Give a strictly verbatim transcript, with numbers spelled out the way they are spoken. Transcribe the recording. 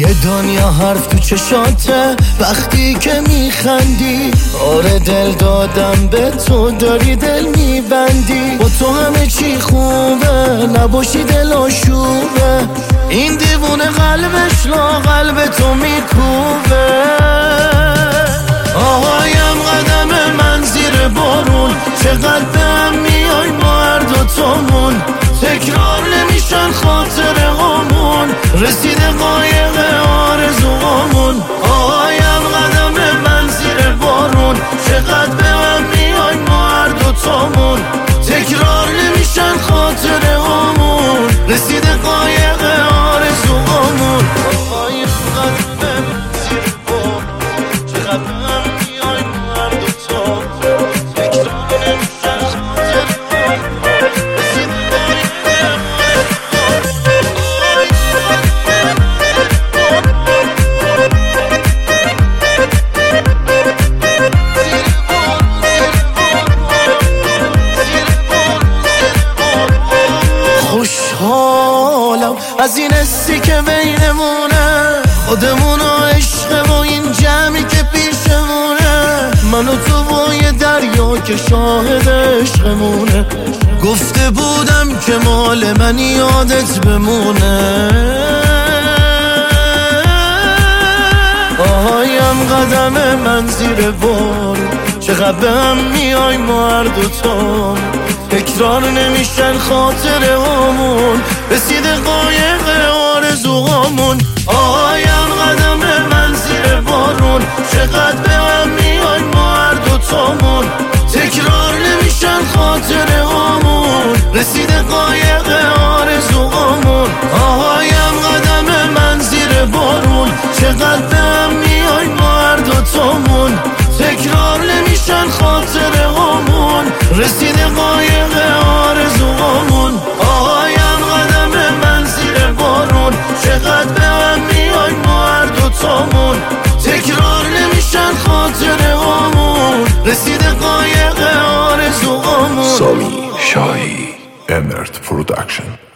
یه دنیا حرف تو چشاته وقتی که میخندی. آره دل دادم به تو، داری دل میبندی. با تو همه چی خوبه، نباشی دل آشوبه. این دیوونه قلبش لا قلب تو میکوبه. آهایم قدم من زیر بارون، چقدر به هم میای ما هر دوتامون. تکرار نمیشن خاطره هامون، رسیده قایق آرزوهامون. آهایم قدم من زیر بارون، چقدر به هم میای ما هر دوتامون. تکرار نمیشن خاطره هامون، رسیده قایق آرزوهامون. آهایم قدم من زیر بارون، چقدر به هم میای ما هر دوتامون. تکرار نمیشن خاطره هامون، رسیده خوشحالم از این حسی که بینمونه، خودمون و عشق و این جمعی که پیشمونه. من و تو با یه دریا که شاهد عشقمونه. گفته بودم که مال من یادت بمونه. آهایم قدم من زیر بارون، چقدر به هم میای ما هر دوتامون. تکرار نمیشن خاطره هامون، رسیده قایق آرزوهامون. آهایم قدم من زیر بارون، چقدر به هم میای ما هر دوتامون. تکرار نمیشن خاطره هامون، رسیده قایق آرزوهامون. آهایم قدم من زیر بارون، چقدر به هم میای ما هر دوتامون. تکرار نمیشن خاطره هامون، رسیده قایق آرزوهامون. آهایم قدم من زیر بارون، چقدر به هم میای ما هر دوتامون. تکرار نمیشن خاطره هامون، رسیده قایق آرزوهامون. سامی شاهی، امرت پرودکشن.